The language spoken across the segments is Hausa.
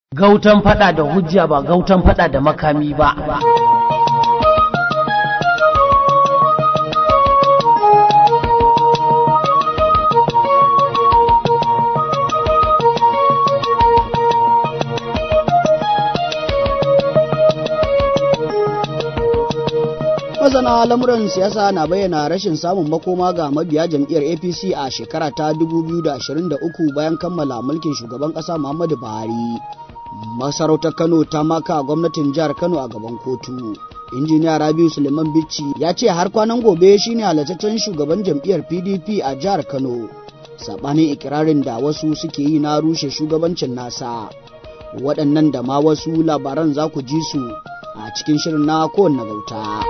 Gautan fada da hujja ba gautan fada da makami ba. Masana lamuran siyasa na bayyana rashin samun makoma ga mabiya jam'iyyar APC a shekara ta 2023 bayan kammala mulkin shugaban ƙasa Muhammadu Buhari. Masarautar Kano ta maka gwamnatin jihar Kano a gaban kotu. Injiniya Rabiu Suleiman Bichi ya ce har kwanan gobe shine halattaccen shugaban jam'iyyar PDP a jihar Kano. Sabanin ikirarin da wasu suke yi na rushe shugabancin nasa. Waɗannan da ma wasu labaran za ku ji su a cikin shirin na kowanne gauta.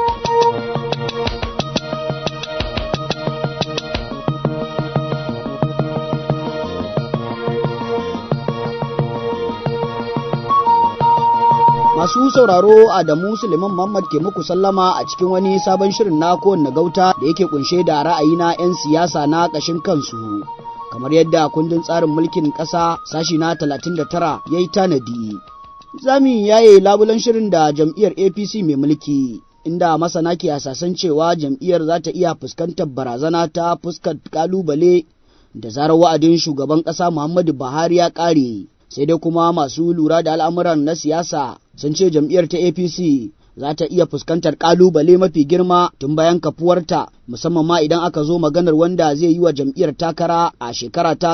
Masu sauraro Adamu Suleiman Muhammad ke muku sallama a cikin wani sabon shirin na kowanne gauta da yake kunshe da ra'ayi na 'yan siyasa na ƙashin kansu. Kamar yadda kundin tsarin mulkin ƙasa sashi na 39 ya yi tanadi. Zami yaye labulen shirin da jam'iyyar APC mai mulki, inda masana ke hasasan cewa jam'iyyar za ta iya fuskantar barazana ta fuskar kalubale da zarar wa'adin shugaban ƙasa Muhammadu Buhari ya ƙare. Sai dai kuma masu lura da al'amuran na siyasa sun ce jam'iyyar ta APC za ta iya fuskantar kalubale mafi girma tun bayan kafuwarta, musamman ma idan aka zo maganar wanda zai yi wa jam'iyyar takara a shekara ta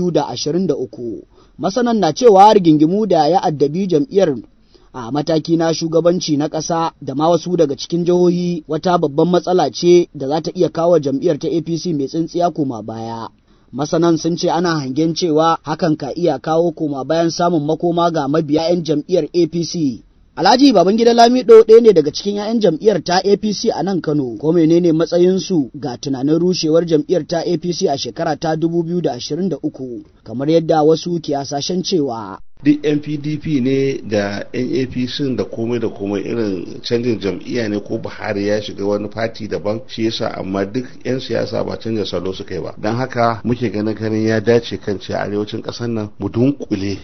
2023. Masanan na cewa rigingimu da ya addabi jam'iyyar a mataki na shugabanci na ƙasa da ma wasu daga cikin jihohi wata babban matsala ce da za ta iya kawo jam'iyyar ta APC mai tsintsiya koma baya. Masanan sun ce ana hangen cewa hakan ka iya kawo koma bayan samun makoma ga mabiya 'yan jam'iyyar APC. Alhaji Babangida Lamido ɗaya ne daga cikin 'ya'yan jam'iyyar ta APC a nan Kano. Ko menene matsayinsu ga tunanin rushewar jam'iyyar ta APC a shekara ta 2023 kamar yadda wasu ke hasashen cewa duk yan PDP ne da yan APC da komai irin canjin jam'iyya ne ko Buhari ya shiga wani fati daban shi yasa, amma duk yan siyasa ba canza salo suka yi ba. Don haka muke ganin ya dace kan ce arewacin ƙasar nan mu dunkule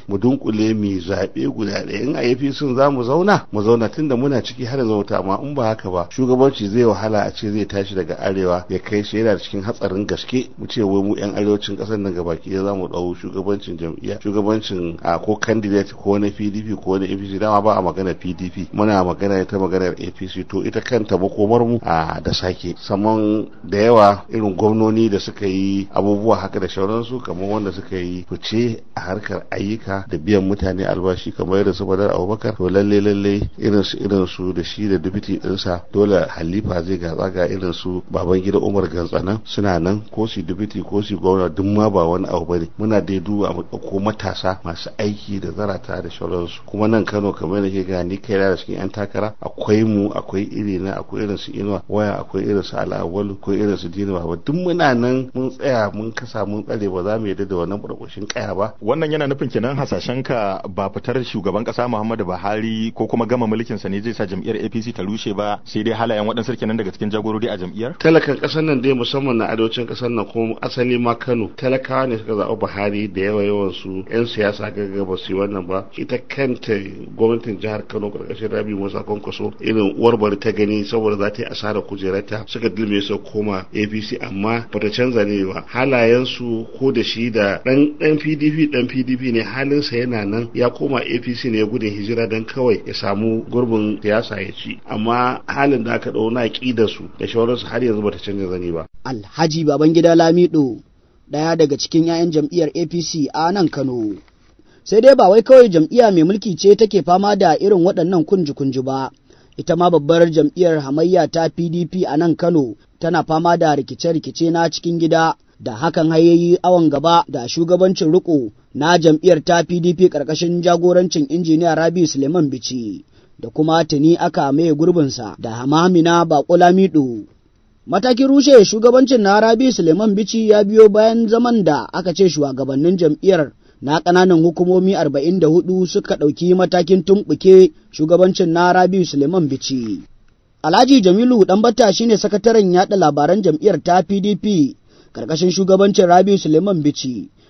mu zaɓe guda ɗaya. In a APC za mu zauna tunda muna ciki har yanzu amma in ba haka ba shugabanci zai wahala a ce zai tashi daga arewa ya kai shi yana cikin hatsarin gaske mu ce wai mu yan arewacin ƙasar nan gabaki za mu ɗau shugabancin jam'iyya, shugabancin ko candidate ko na PDP ko na APC. Dama ba a magana PDP, muna magana ta maganar APC. To ita kanta makomar mu da sake saman da yawa irin gwamnoni da suka yi abubuwa haka da shauransu, kamar wanda suka yi fice a harkar ayyuka da biyan mutane albashi kamar yadda su Badar Abubakar. To lalle irin su da shi da deputy dinsa dole halifa zai ga irin su Babangida Umar Gantsana suna nan, ko su deputy ko su gwamna, duk ma ba wani abu bane. Muna dai duba ko matasa masu aiki da zarata da shauransu. Kuma nan Kano kamar da ke gani kai da cikin yan takara akwai mu, akwai akwai irin su Inuwa Waya, akwai irin su Al'awwalu, akwai irin su Dina Baba. Duk muna nan mun tsaya mun kasa mun tsare, ba za mu yarda da wannan burkushin kaya ba. Wannan yana nufin kenan hasashen ka ba fitar shugaban kasa Muhammadu Buhari ko kuma gama mulkin sa ne zai sa jam'iyyar APC ta rushe ba, sai dai halayen waɗansu kenan daga cikin jagorori a jam'iyyar. Talakan kasar nan dai musamman na arewacin kasar nan kuma asali ma Kano, talakawa ne suka zaɓi Buhari da yawan su yan siyasa ga ba su yi wannan ba. Ita kanta gwamnatin jihar Kano karkashin Rabi Musa Kwankwaso irin uwar bari ta gani saboda za ta yi asarar kujerarta suka dilme su koma APC, amma bata canza ne ba. Halayen su ko da shi da dan PDP ne halinsa yana nan, ya koma APC ne ya gudun hijira dan kawai ya samu gurbin siyasa ya ci, amma halin da aka dau na da su da shawararsu har yanzu bata canza zani ba. Alhaji Babangida Lamido daya daga cikin 'ya'yan jam'iyyar APC a nan Kano. Sai dai ba wai kawai jam'iyya mai mulki ce take fama da irin waɗannan kunji-kunji ba, ita ma babbar jam'iyyar hamayya ta PDP a nan Kano tana fama da rikice-rikice na cikin gida, da hakan hayayi awon gaba da shugabancin riko na jam'iyyar ta PDP ƙarƙashin jagorancin injiniya Rabi Suleiman Bichi, da kuma tuni aka maye gurbinsa da Hamamina Bako Lamido. Matakin rushe shugabancin na Rabi Suleiman Bichi ya biyo bayan zaman da aka ce shugabannin jam'iyyar na ƙananan hukumomi 44 suka ɗauki matakin tumɓuke shugabancin na Rabiu Suleiman Bichi. Alhaji Jamilu Ɗanbata shine sakataren yaɗa labaran jam'iyyar ta PDP ƙarƙashin shugabancin Rabiu Suleiman Bichi,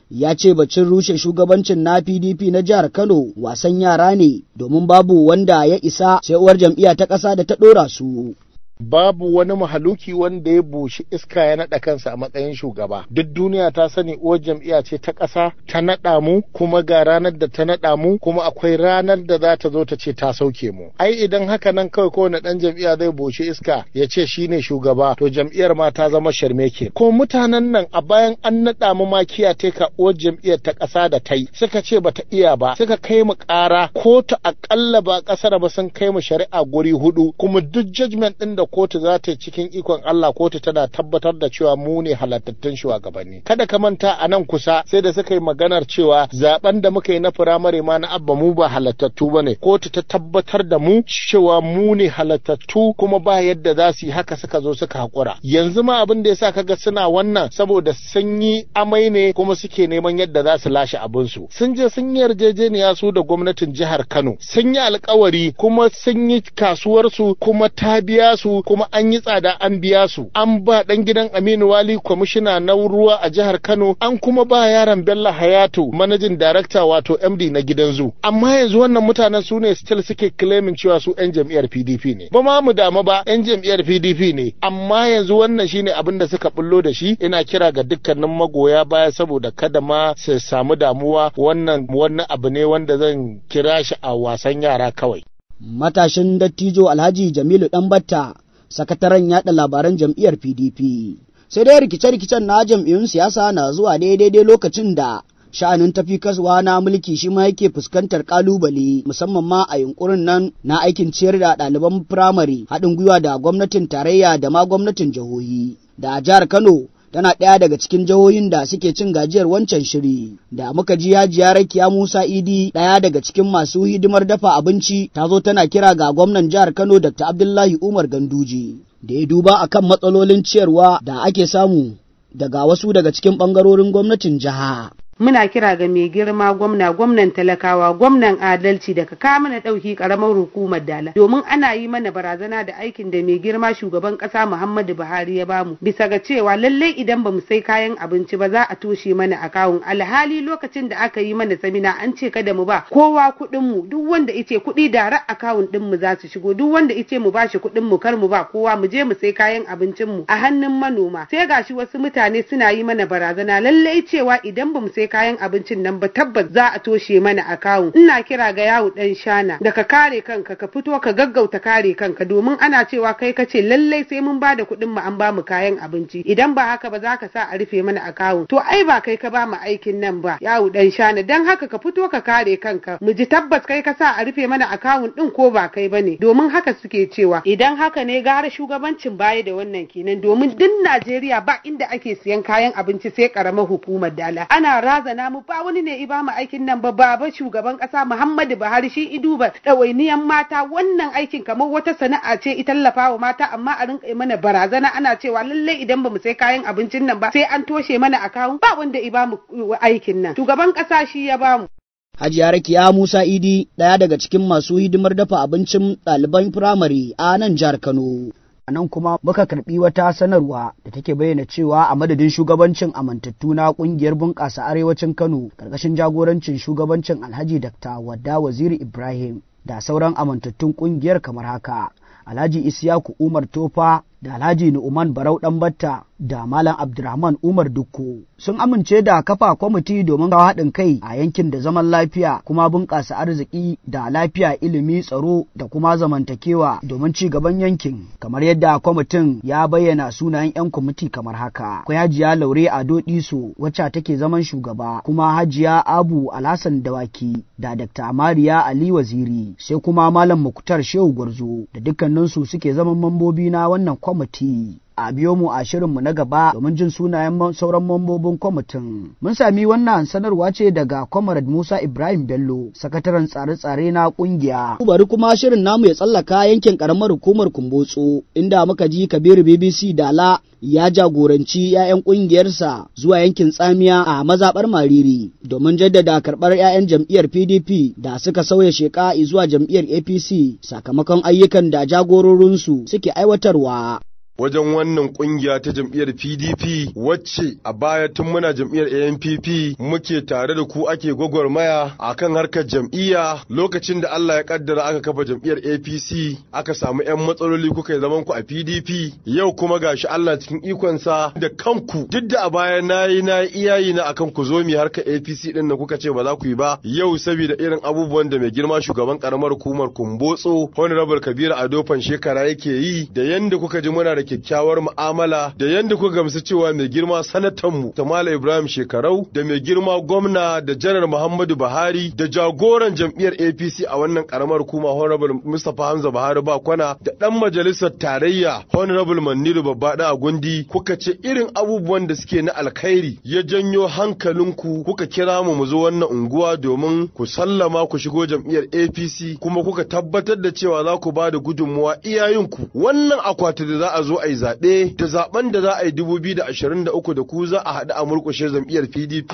ya ce bacin rushe shugabancin na PDP na jihar Kano wasan yara ne domin babu wanda ya isa sai uwar jam'iyya ta ƙasa da ta ɗora su. Babu wani mahaluki wanda ya bushi iska ya naɗa kansa a matsayin shugaba. Duk duniya ta sani uwar jam'iyya ce ta ƙasa ta naɗa mu, kuma ga ranar da ta naɗa mu, kuma akwai ranar da za ta zo ta ce ta sauke mu. Ai idan haka nan kawai kowane ɗan jam'iyya zai bushi iska ya ce shi ne shugaba, to jam'iyyar ma ta zama sharmeke. Ko mutanen nan a bayan an naɗa mu ma kiyateka uwar jam'iyyar ta ƙasa da ta yi, suka ce bata iya ba, suka kai mu ƙara kotu aƙalla ba ƙasar ba sun kai mu shari'a guri 4, kuma duk judgment ɗin da kotu za ta yi cikin ikon Allah kotu tana tabbatar da cewa mu ne halattattun shugabanni. Kada ka manta a nan kusa sai da suka yi maganar cewa zaben da muka yi na firamare ma na abba mu ba halattattu bane. Kotu ta tabbatar da mu cewa mu ne halattattu kuma ba yadda za su yi haka suka zo suka hakura. Yanzu ma abin da yasa kaga suna wannan saboda sun yi amai ne kuma suke neman yadda za su lashe abin su. Sun je sun yi yarjejeniya su da gwamnatin jihar Kano. Sun yi alkawari kuma sun yi kasuwar su kuma ta biya su kuma an yi tsada an biya su. An ba dan gidan Aminu Wali kwamishina na ruwa a jihar Kano, an kuma ba yaron Bello Hayatu managing director wato MD na gidan zu. Amma yanzu wannan mutanen su ne still suke claiming cewa su yan jam'iyyar PDP ne. Ba ma mu damu ba, yan jam'iyyar PDP ne. Amma yanzu wannan shine abin da suka bullo da shi. Ina kira ga dukkanin magoya baya saboda kada ma su samu damuwa, wannan abu ne wanda zan kira shi a wasan yara kawai. Matashin dattijo Alhaji Jamilu Danbatta, sakataren yaɗa labaran jam'iyyar PDP. Sai dai rikice-rikicen na jam'iyyun siyasa na zuwa daidai lokacin da sha'anin tafi kasuwa na mulki shi ma yake fuskantar kalubale, musamman ma a yunkurin nan na aikin ciyar da ɗaliban firamare haɗin gwiwa da gwamnatin tarayya da ma gwamnatin jihohi. Da jihar Kano tana ɗaya daga cikin jihohin da suke cin gajiyar wancan shiri. Da muka ji Hajiya Rakiya Musa Idi, ɗaya daga cikin masu hidimar dafa abinci, ta zo tana kira ga gwamnan jihar Kano Dr. Abdullahi Umar Ganduje da ya duba akan matsalolin ciyarwa da ake samu daga wasu daga cikin ɓangarorin gwamnatin jiha. Muna kira ga mai girma gwamnan talakawa, gwamnan adalci da ka kawo mana ɗauki ƙaramar hukumar Dala, domin ana yi mana barazana da aikin da mai girma shugaban ƙasa Muhammadu Buhari ya bamu, bisa ga cewa lallai idan bamu sai kayan abinci ba za a toshe mana akawun. Alhali lokacin da aka yi mana samina an ce kada mu ba kowa kuɗin mu, duk wanda ice kuɗi dara akawun ɗin mu za su shigo, duk wanda ice mu bashi kuɗin mu kar mu ba kowa, mu je mu sai kayan abincin mu a hannun manoma. Sai gashi wasu mutane suna yi mana barazana lallai cewa idan bamu sai kayan abincin nan ba tabbas za a toshe mana akawun. Ina kira ga yawu dan shana da ka kare kanka, ka fito ka gaggauta kare kanka, domin ana cewa kai kace lallai sai mun bada kuɗin mu an ba mu kayan abinci, idan ba haka ba za ka sa a rufe mana akawun. To ai ba kai ka ba mu aikin nan ba yawu dan shana, dan haka ka fito ka kare kanka, mu ji tabbas kai ka sa a rufe mana akawun din ko ba kai bane, domin haka suke cewa. Idan haka ne gara shugabancin baya da wannan kenan, domin duk Najeriya ba inda ake siyan kayan abinci sai karamar hukumar Dala. Ana razana mu, ba wani ne ba mu aikin nan ba, baba shugaban kasa Muhammadu Buhari shi iduba ɗawainiyan mata. Wannan aikin kamar wata sana'a ce ita tallafawa mata, amma a rinka mana barazana ana cewa lalle idan ba mu sai kayan abincin nan ba sai an toshe mana akawun. Ba wanda ba mu aikin nan, shugaban kasa shi ya ba mu. Hajiya Rakiya Musa Idi, ɗaya daga cikin masu hidimar dafa abincin ɗaliban firamare a nan jihar Kano. A nan kuma muka karɓi wata sanarwa da take bayyana cewa a madadin shugabancin amintattu na ƙungiyar bunƙasa arewacin Kano ƙarƙashin jagorancin shugabancin Alhaji Dr. Wadda Waziri Ibrahim da sauran amintattun ƙungiyar kamar haka: Alhaji Isiyaku Umar Tofa da Alhaji Nu'man Barau Danbatta da Malam Abdurrahman Umar Dukko sun amince da kafa kwamiti domin kawo haɗin kai a yankin da zaman lafiya kuma bunƙasa arziki da lafiya, ilimi, tsaro da kuma zamantakewa domin ci gaban yankin. Kamar yadda kwamitin ya bayyana sunayen 'yan kwamiti kamar haka: akwai Hajiya Laure Ado Diso wacce take zaman shugaba, kuma Hajiya Abu Alhassan Dawaki da Dr. Mariya Ali Waziri, sai kuma Malam Muktar Shehu Gwarzo da dukkaninsu suke zaman mambobi na wannan kwamiti. A biyo mu a shirinmu na gaba domin jin sunayen sauran mambobin kwamitin. Mun sami wannan sanarwa ce daga Comrade Musa Ibrahim Bello, sakataren tsare-tsare na kungiya. Bari kuma shirin namu ya tsallaka yankin karamar hukumar Kumbotso, inda muka ji Kabiru BBC Dala ya jagoranci 'ya'yan kungiyarsa zuwa yankin Tsamiya a mazaɓar Mariri domin jaddada karɓar 'ya'yan jam'iyyar PDP da suka sauya sheka zuwa jam'iyyar APC sakamakon ayyukan da jagororinsu suke aiwatarwa. wajen wannan kungiya ta jam'iyyar PDP wacce a baya tun muna jam'iyyar ANPP muke tare da ku ake gwagwarmaya akan harkar jam'iyya. Lokacin da Allah ya kaddara aka kafa jam'iyyar APC aka samu 'yan matsaloli kuka yi zaman ku a PDP, yau kuma gashi Allah cikin ikonsa da kanku duk da a baya nayi iyayi na akan ku zo mi harkar APC din da kuka ce ba za ku yi ba, yau saboda irin abubuwan da mai girma shugaban karamar hukumar Kumbotso Honorable Kabiru Adofan shekara yake yi, da yanda kuka ji muna da kyakkyawar mu'amala, da yanda kuka gamsu cewa mai girma sanatan mu Tamala Ibrahim Shekarau da mai girma gwamna da Janar Muhammadu Buhari da jagoran jam'iyyar APC a wannan karamar hukuma Honorable Mustapha Hamza Buhari Bakwana da dan majalisar tarayya Honorable Maniru Babbada Agundi, kuka ce irin abubuwan da suke na alkhairi ya janyo hankalinku kuka kira mu zo wannan unguwa domin ku sallama ku shigo jam'iyyar APC, kuma kuka tabbatar da cewa za ku ba da gudunmuwa iyayinku. Wannan akwati da za a zo a yi zaɓe da zaɓen da za a yi 2023 da ku za a haɗu a murƙushe jam'iyyar PDP.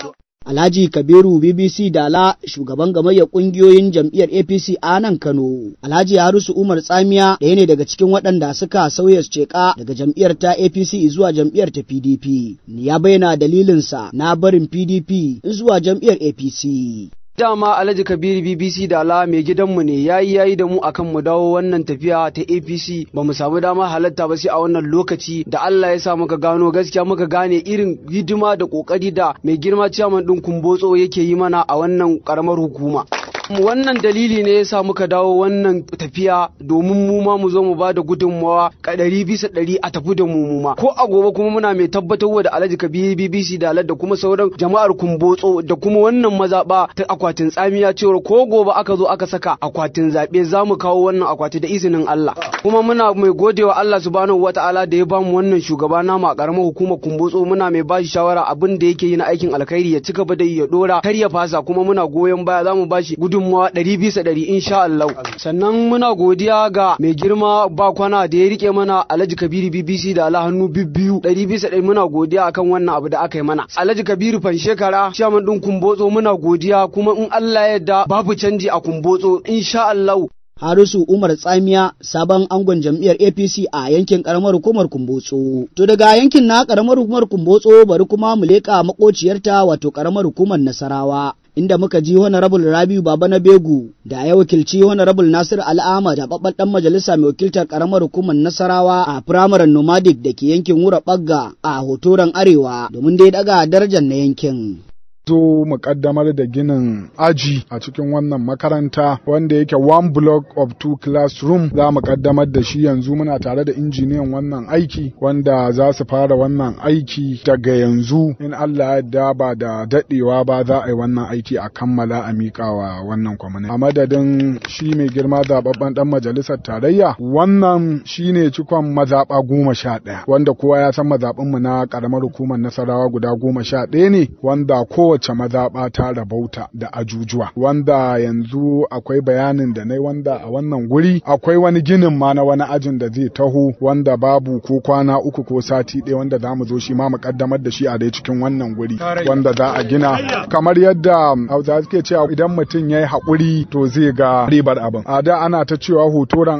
Alhaji Kabiru BBC Dala shugaban gamayyar kungiyoyin jam'iyyar APC a nan Kano. Alhaji Harisu Umar Tsamiya ɗaya ne daga cikin waɗanda suka sauya sheka daga jam'iyyar ta APC zuwa jam'iyyar ta PDP. Ya bayyana dalilinsa na barin PDP zuwa jam'iyyar APC. Dama Alhaji Kabiru BBC Dala mai gidanmu ne yayi da mu akan mu dawo wannan tafiya ta APC, ba mu samu dama halatta ba sai a wannan lokaci da Allah ya sa muka gano gaskiya, muka gane irin hidima da kokari da mai girma ciyaman din Kumbotso yake yi mana a wannan karamar hukuma. Wannan dalili ne yasa muka dawo wannan tafiya domin mu ma mu zo mu ba da gudunmawa 100% a tafi da mu ma. Ko a gobe kuma muna mai tabbatarwa da Alhaji Kabiru BBC Dala da kuma sauran jama'ar Kumbotso da kuma wannan mazaba ta akwatin tsamiya cewa ko gobe aka zo aka saka akwatin zabe za mu kawo wannan akwati da izinin Allah. Kuma muna mai godewa Allah subhanahu wataala da ya bamu wannan shugaba namu a karamar hukumar Kumbotso, muna mai bashi shawara abin da yake yi na aikin alkhairi ya cika da ya dora kar ya fasa, kuma muna goyon baya za mu bashi gudunmawa 100% insha Allah. Sannan muna godiya ga mai girma Bakwana da ya rike mana Alhaji Kabiru BBC da Allah hannu bibbiyu 100% muna godiya akan wannan abu da aka yi mana. Alhaji Kabiru Fanshekara chairman din Kumbotso muna godiya, kuma in Allah ya yarda babu canji a Kumbotso insha Allah. Harisu Umar Tsamiya sabon angon jam'iyyar APC a yankin karamar hukumar Kumbotso. To daga yankin na karamar hukumar Kumbotso bari kuma mu leka makociyarta wato karamar hukumar Nasarawa, inda muka ji Honorable Rabiu Baba na Begu da ya wakilci Honorable Nasir Al'ama da babban dan majalisa mai wakiltar karamar hukumar Nasarawa a firamaren Nomadic da ke yankin Wura Bagga a Hotoran Arewa domin dai daga darajar na yankin. zo mu kaddamar da ginin aji a cikin wannan makaranta wanda yake one block of two classroom. Za mu kaddamar da shi yanzu, muna tare da injiniyan wannan aiki wanda za su fara wannan aiki daga yanzu in Allah ya yarda, ba da dadewa ba za a yi wannan aiki a kammala a miƙawa wannan kwamiti. A madadin shi mai girma zababben dan majalisar tarayya, wannan shine cikon mazaba 11 wanda kowa ya san mazabin mu na karamar hukumar Nasarawa guda 11 ne, wanda kowace mazaɓa ta rabauta da ajujuwa, wanda yanzu akwai bayanin da nai wanda a wannan guri akwai wani ginin ma na wani ajin da zai taho wanda babu ko kwana 3 ko sati ɗaya wanda za mu zo shi ma mu kaddamar da shi a dai cikin wannan guri wanda za a gina, kamar yadda Hausa suke cewa idan mutum ya yi haƙuri to zai ga ribar abin. A da ana ta cewa hotoran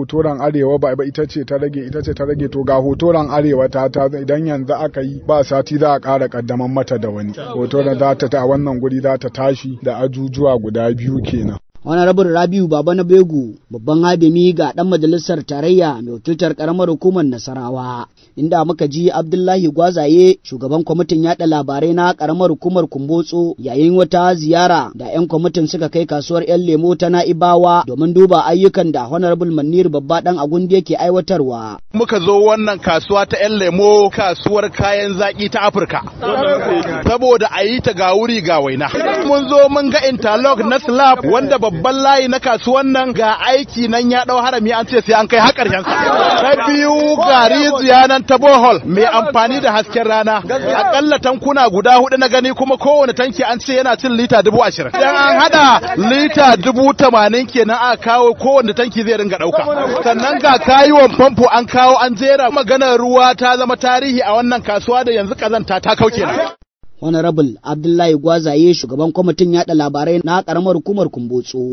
arewa ba ita ce ta rage to ga hotoran arewa ta idan yanzu aka yi ba sati za a ƙara kaddamar mata da wani hotoran za ta wannan guri za ta tashi da ajujuwa guda 2 kenan. Honorable Rabiu Baba na Begu babban hadimi ga dan majalisar tarayya mai wakiltar karamar hukumar Nasarawa, inda muka ji Abdullahi Gwazaye shugaban kwamitin yada labarai na karamar hukumar Kumbotso yayin wata ziyara da 'yan kwamitin suka kai kasuwar 'yan lemo ta Na'ibawa domin duba ayyukan da Honorable Manir Babba dan Agundi yake aiwatarwa. Muka zo wannan kasuwa ta 'yan lemo, kasuwar kayan zaki ta Afirka, saboda a yi ta ga wuri ga waina. Mun zo mun ga interlock na slab wanda babban layi na kasuwan nan ga aiki nan ya dau harami, an ce sai an kai har ƙarshen sa. Ta biyu ga rijiya nan ta bohol mai amfani da hasken rana, akalla tankuna guda 4 na gani, kuma kowane tanki an ce yana cin lita 20,000. Idan an hada lita 80,000 kenan aka kawo, kowane tanki zai ringa dauka. Sannan ga kayuwan famfo an kawo an jera. Maganar ruwa ta zama tarihi a wannan kasuwa da yanzu kazanta ta kauke na. Honorable Abdullahi Gwazaye shugaban kwamitin yada labarai na karamar hukumar Kumbotso.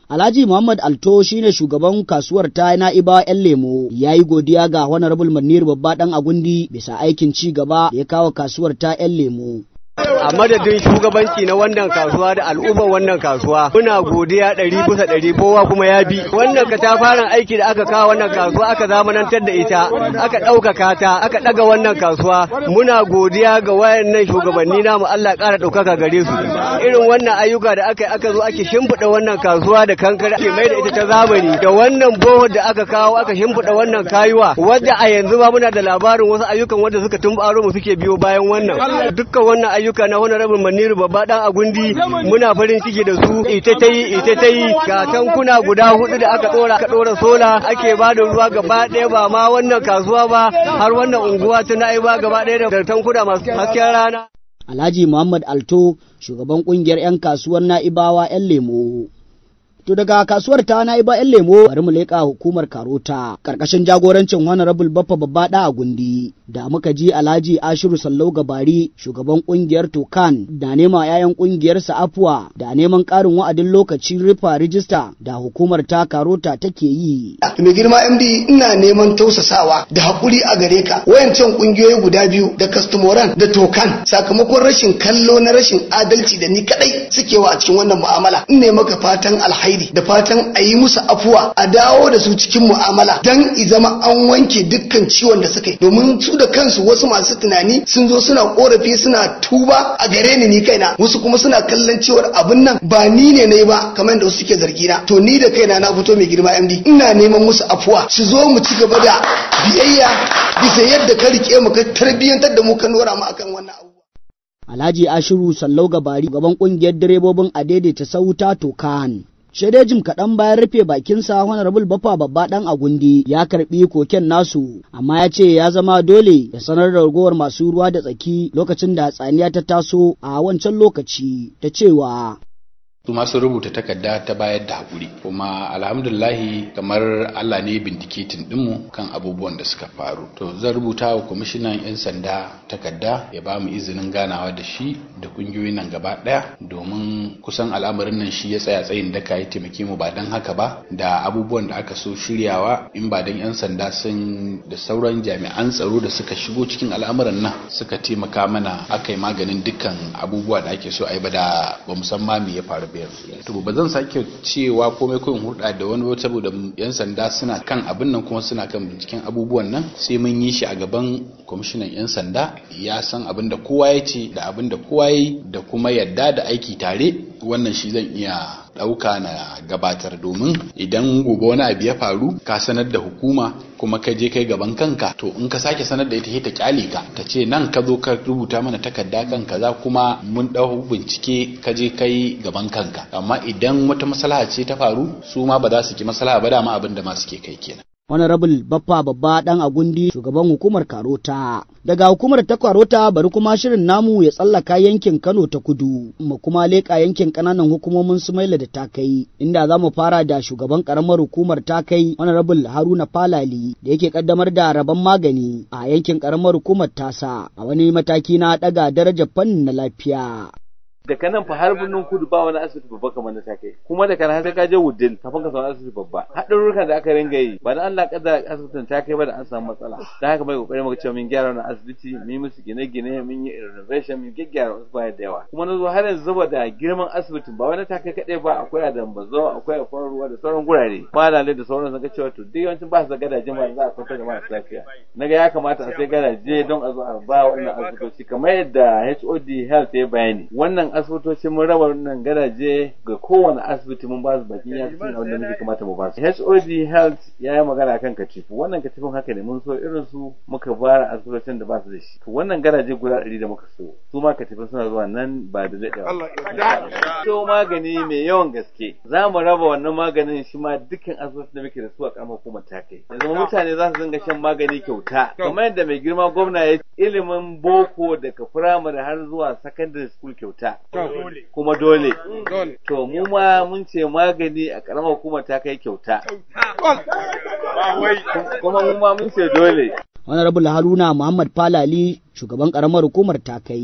Alhaji Muhammad Alto shine shugaban kasuwar ta Na'ibawa 'yan lemo, ya yi godiya ga Honorable Manir Babba Dan Agundi bisa aikin ci gaba da ya kawo kasuwar ta 'yan lemo. A madadin shugabanci na wannan kasuwa da al'ummar wannan kasuwa muna godiya 100% kowa kuma ya bi wannan katafaren aiki da aka kawo wannan kasuwa aka zamanantar da ita aka ɗaukaka ta aka ɗaga wannan kasuwa muna godiya ga wayannan shugabanni namu Allah ya ƙara ɗaukaka gare su irin wannan ayyuka da aka zo ake shimfiɗa wannan kasuwa da kankare ake mai da ita ta zamani da wannan bohol da aka kawo aka shimfiɗa wannan kayuwa wadda a yanzu ba muna da labarin wasu ayyukan wanda suka tumbaro mu suke biyo bayan wannan dukkan wannan ayyuka na Honorable Maniru Babba Dan Agundi muna farin ciki da su ita ta yi ga tankuna guda 4 da aka dora sola ake ba da ruwa gaba ɗaya ba ma wannan kasuwa ba har wannan unguwa ta Na'iba gaba ɗaya da tankuna masu hasken rana. Alhaji Muhammad Alto shugaban kungiyar 'yan kasuwar Na'ibawa 'yan lemo. To daga kasuwar ta Na'iba 'yan lemo bari mu leƙa hukumar Karota karkashin jagorancin Honorable Baffa Babba Da Agundi da muka ji Alhaji Ashiru Sallau Gabari shugaban kungiyar Tokan da nema 'ya'yan kungiyar sa afuwa da neman ƙarin wa'adin lokacin rufa rijista da hukumar ta Karota take yi. Mai girma MD ina neman tausasawa da hakuri a gare ka wayancan kungiyoyi guda biyu da Kastomoran da Tokan sakamakon rashin kallo na rashin adalci da ni kadai suke wa a cikin wannan mu'amala in ne maka fatan alhairi da fatan a yi musu afuwa a dawo da su cikin mu'amala dan i zama an wanke dukkan ciwon da suka yi domin su da kansu wasu masu tunani sun zo suna korafi suna tuba a gare ni kaina wasu kuma suna kallon cewar abin nan ba ni ne nayi ba kamar da wasu suke zargi na to ni da kaina na fito mai girma MD ina neman musu afuwa su zo mu ci gaba da biyayya bisa yadda ka rike mu ka tarbiyyantar da mu ka nora mu akan wannan abu. Alhaji Ashiru Sallau Gabari gaban kungiyar direbobin adaidaita sauta Tokan. Shaidai jim kaɗan bayan rufe bakinsa Honorable Baffa Babba Dan Agundi ya karɓi koken nasu, amma ya ce ya zama dole ya sanar da ragowar masu ruwa da tsaki lokacin da hatsaniya ta taso a wancan lokaci ta cewa. su masu rubuta takarda ta bayar da hakuri kuma alhamdulillahi kamar Allah ne bindiketin dinmu kan abubuwan da suka faru to zan rubuta wa kwamishinan 'yan sanda takarda ya ba mu izinin ganawa da shi da kungiyoyin nan gaba daya domin kusan al'amarin nan shi ya tsaya tsayin daka ya taimake mu ba dan haka ba da abubuwan da aka so shiryawa in ba dan 'yan sanda sun da sauran jami'an tsaro da suka shigo cikin al'amuran nan suka taimaka mana aka yi maganin dukkan abubuwa da ake so a yi ba da ba musamman me ya faru to ba zan sake cewa komai kun hulɗa da wani wata saboda yan sanda suna kan abin nan kuma suna kan binciken abubuwan nan sai mun yi shi a gaban kwamishinan yan sanda ya san abin da kowa ya ce da abin da kowa ya yi da kuma yadda da aiki tare wannan shi zan iya ɗauka na gabatar domin idan gobe wani abu ya faru ka sanar da hukuma kuma ka je kai gaban kanka to in ka sake sanar da ita ta kyale ka ta ce nan ka zo ka rubuta mana takarda kan kaza kuma mun ɗau bincike ka je kai gaban kanka amma idan wata maslaha ce ta faru su ma ba za su ki maslaha ba dama abin da ma suke kai kenan. Honorable Baffa Babba Dan Agundi shugaban hukumar Karota. Daga hukumar ta Karota bari kuma shirin namu ya tsallaka yankin Kano ta Kudu mu kuma leƙa yankin ƙananan hukumomin Sumaila da Takai inda za mu fara da shugaban ƙaramar hukumar Takai Honorable Haruna Falali da yake kaddamar da rabon magani a yankin ƙaramar hukumar tasa a wani mataki na ɗaga darajar fannin na lafiya. daga nan fa har birnin kudu ba wani asibiti babba kamar na Takai kuma daga nan sai ka je Wudil kafin ka samu asibiti babba haɗarurrukan da aka ringa yi ba da Allah kaddara asibitin Takai ba da an samu matsala dan haka mai kokari muka ce mun gyara wannan asibiti mun yi musu gine-gine mun yi renovation mun gyaggyara wasu baya da yawa kuma na zo har yanzu saboda girman asibitin ba wani Takai kadai ba akwai a Dambazo akwai a Kwan Ruwa da sauran gurare malale da sauran sun ga cewa to duk yawancin ba su da gadaje ma za a kwantar da marasa lafiya naga ya kamata a sai gadaje don a zo a ba wannan asibitoci kamar yadda HOD Health ya bayani wannan asibitoci mun raba wannan gadaje ga kowane asibiti mun ba su bakin ya cikin wanda muke kamata mu ba su HOD Health ya yi magana kan katifu wannan katifin haka ne mun so irin su muka fara asibitocin da ba su da shi to wannan gadaje guda 100 da muka so su ma katifin suna zuwa nan ba da daɗewa so magani mai yawan gaske za mu raba wannan maganin shi ma dukkan asibitin da muke da su a karamar hukumar Takai yanzu mutane za su dinga shan magani kyauta kamar yadda mai girma gwamna ya ilimin boko daga firamare har zuwa secondary school kyauta kuma dole to mu ma mun ce magani a karamar hukumar Takai kyauta kuma mu ma mun ce dole. Honorable Haruna Muhammad Falali shugaban karamar hukumar Takai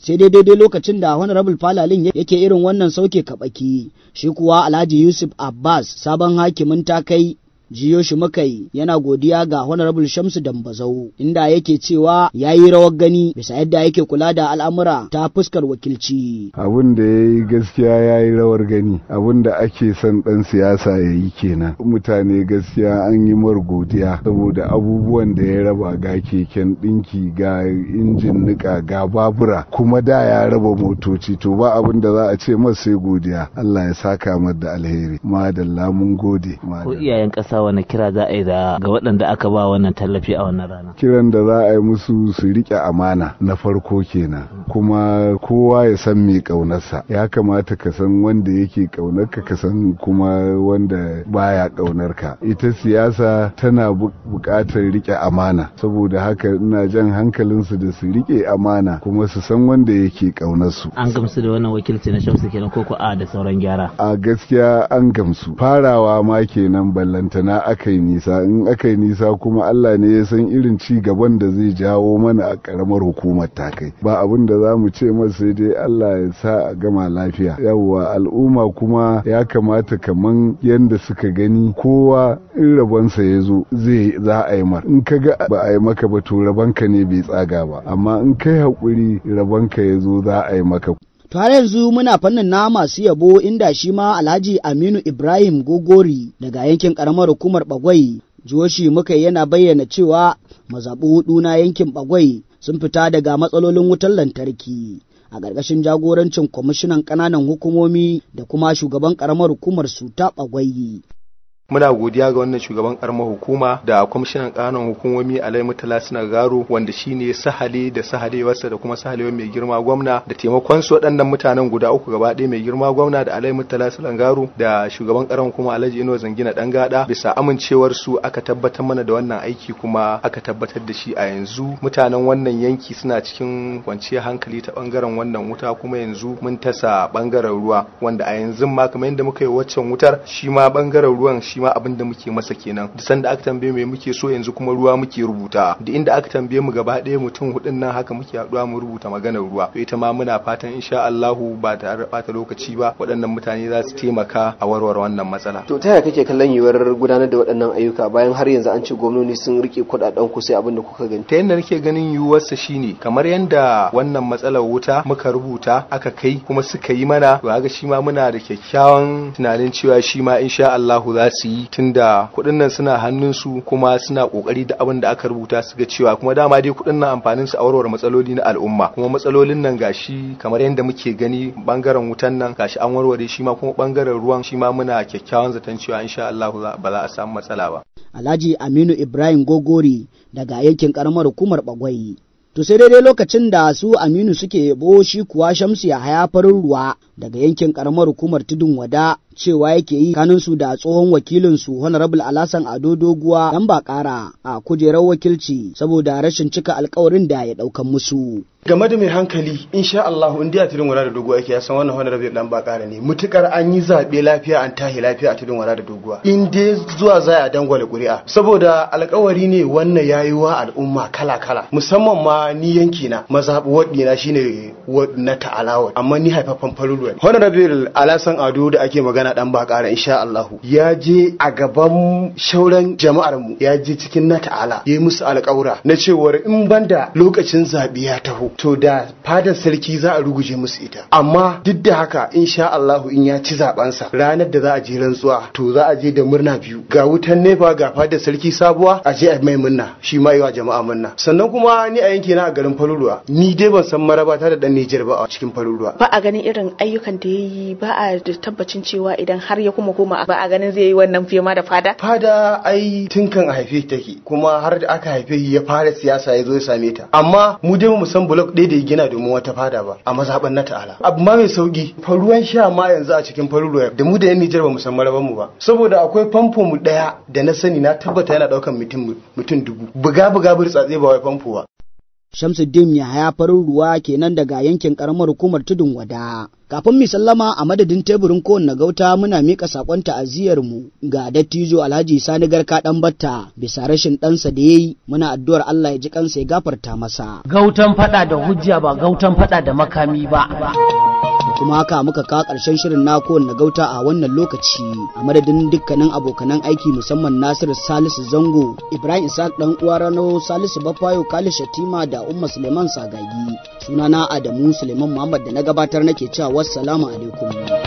sai dai daidai lokacin da Honorable Falalin yake irin wannan sauke kabaki, shi kuwa Alhaji Yusuf Abbas sabon hakimin Takai jiyo shi muka yi yana godiya ga Honorable Shamsu Dambazau inda yake cewa ya yi rawar gani bisa yadda yake kula da al'amura ta fuskar wakilci. Abin da ya yi gaskiya ya yi rawar gani, abin da ake son ɗan siyasa ya yi kenan. Mutane gaskiya an yi mar godiya saboda abubuwan da ya raba, ga keken ɗinki, ga injin niƙa, ga babura, kuma da ya raba motoci, to ba abin da za a ce masa sai godiya. Allah ya saka mar da alheri. Madalla mun gode. Ko iyayen ƙasa wani kira za a yi ga waɗanda aka ba wannan tallafi a wannan rana? Kiran da za a yi musu su riƙe amana na farko kenan, kuma kowa ya san mai ƙaunarsa. Ya kamata ka san wanda yake ƙaunarka, ka san kuma wanda baya ƙaunarka. Ita siyasa tana buƙatar riƙe amana, saboda haka ina jan hankalinsu da su riƙe amana kuma su san wanda yake ƙaunarsu. An gamsu da wannan wakilci na Shamsu kenan ko a da sauran gyara? A gaskiya an gamsu. Farawa ma kenan ballantana aka yi nisa, in aka yi nisa kuma Allah ne ya san irin ci gaban da zai jawo mana a karamar hukumar Takai. Ba abin da za mu ce masa sai dai Allah ya sa a gama lafiya. Yawwa al'umma kuma ya kamata kaman yanda suka gani kowa in rabonsa ya zo za a yi mar. In ka ga ba a yi maka ba to rabonka ne bai tsaga ba, amma in kai haƙuri rabonka ya zo za a yi maka. To har yanzu muna fannin na masu yabo inda shi ma Alhaji Aminu Ibrahim Gogori daga yankin karamar hukumar Bagwai Jiwoshi muka yana bayyana cewa mazaɓu hudu na yankin Bagwai sun fita daga matsalolin wutar lantarki a ƙarƙashin jagorancin kwamishinan ƙananan hukumomi da kuma shugaban karamar hukumar su ta Bagwai. Muna godiya ga wannan shugaban karamar hukuma da kwamishinan ƙananan hukumomi Alai Murtala Sinagaro wanda shine sahale da sahalewarsa da kuma sahalewar mai girma gwamna da taimakon su waɗannan mutanen guda uku gaba ɗaya mai girma gwamna da Alai Murtala Sinagaro da shugaban karamar hukuma Alhaji Inuwa Zangina Dangada bisa amincewar su aka tabbatar mana da wannan aiki kuma aka tabbatar da shi a yanzu. Mutanen wannan yanki suna cikin kwanciyar hankali ta bangaren wannan wuta kuma yanzu mun tasa bangaren ruwa wanda a yanzu ma kamar yadda muka yi waccan wutar shi ma bangaren ruwan shi ma abin da muke masa kenan. Da sanda aka tambaye me muke so yanzu kuma ruwa muke rubuta. Da inda aka tambaye mu gaba ɗaya mutum hudun nan haka muke haɗuwa mu rubuta maganar ruwa. To ita ma muna fatan insha Allahu ba tare da ɓata lokaci ba waɗannan mutane za su taimaka a warware wannan matsala. To ta yaya kake kallon yiwuwar gudanar da waɗannan ayyuka bayan har yanzu an ce gwamnoni sun rike kuɗaɗen ku sai abin da kuka gani? Ta yadda nake ganin yiwuwarsa shine kamar yadda wannan matsalar wuta muka rubuta aka kai kuma suka yi mana, to haka shi ma muna da kyakkyawan tunanin cewa shi ma insha Allahu za su yi tunda kuɗin nan suna hannunsu kuma suna kokari da abin da aka rubuta su ga cewa kuma dama dai kuɗin nan amfanin su a warware matsaloli na al'umma, kuma matsalolin nan gashi kamar yadda muke gani bangaren wutan nan gashi an warware shi ma kuma bangaren ruwan shi ma muna kyakkyawan zaton cewa insha Allah ba za a samu matsala ba. Alhaji Aminu Ibrahim Gogori daga yankin karamar hukumar Bagwai. To sai daidai lokacin da su Aminu suke yabo shi kuwa Shamsu ya haya farin ruwa daga yankin karamar hukumar Tudun Wada cewa yake yi kaninsu da tsohon wakilinsu Honorable Alasan Ado Doguwa dan ba ƙara a kujerar wakilci saboda rashin cika alkawarin da ya ɗaukan musu. Game da mai hankali insha Allah in dai a Tudun Wada da Doguwa yake ya san wannan Honorable dan ba ƙara ne, mutukar an yi zaɓe lafiya an tahi lafiya a Tudun Wada da Doguwa in dai zuwa za a dangwale ƙuri'a, saboda alkawari ne wannan yayi wa al'umma kala kala, musamman ma ni yanki na mazaɓuwar ɗina shine na Ta'alawa, amma ni haifafan faruruwa. Honorable Alasan Ado da ake magana dan ba ƙara insha Allah ya je a gaban shauran jama'ar mu, ya je cikin na Ta'ala ya yi musu alƙawura na cewar in banda lokacin zaɓe ya taho to da fadar sarki za a ruguje musu ita, amma duk da haka insha Allah in ya ci zabansa ranar da za a je rantsuwa to za a je da murna biyu, ga wutan nefa ga fadar sarki sabuwa a je a mai murna shi ma yawa jama'a murna. Sannan kuma ni a yanki na a garin Faruruwa ni dai ban san marabata da dan Nijar ba a cikin Faruruwa. Ba a ganin irin ayyukan da yayi, ba a da tabbacin cewa idan har ya kuma koma ba a ganin zai yi wannan fiye ma da fada. Fada ai tun kan a haife take, kuma har da aka haife ya fara siyasa ya zo ya same ta, amma mu dai mu san blok ɗaya da ya gina domin wata fada ba a mazaɓan na Ta'ala. Abu ma mai sauki faruwan sha ma yanzu a cikin Faruruwa da mu da yan Nijar ba mu san maraban mu ba, saboda akwai famfo mu ɗaya da na sani na tabbata yana ɗaukan mutum 1000 buga burtsatse ba wai famfo ba. Shamsuddin Yahaya farin ruwa kenan daga yankin karamar hukumar Tudun Wada. Kafin mu sallama a madadin teburin kowanne gauta muna mika sakon ta'aziyar mu ga dattijo Alhaji Sani Garka dan Batta bisa rashin ɗansa da yayi, muna addu'ar Allah ya ji kansa ya gafarta masa. Gautan fada da hujja ba gautan fada da makami ba. Kuma haka muka kawo ƙarshen shirin na kowanne gauta a wannan lokaci a madadin dukkanin abokanan aiki musamman Nasiru Salisu Zango, Ibrahim Isaac dan uwa Rano, Salisu Bafayo, Khalid Shatima da Umma Suleiman Sagagi. Sunana Adamu Suleiman Muhammad da na gabatar nake cewa wassalamu alaikum.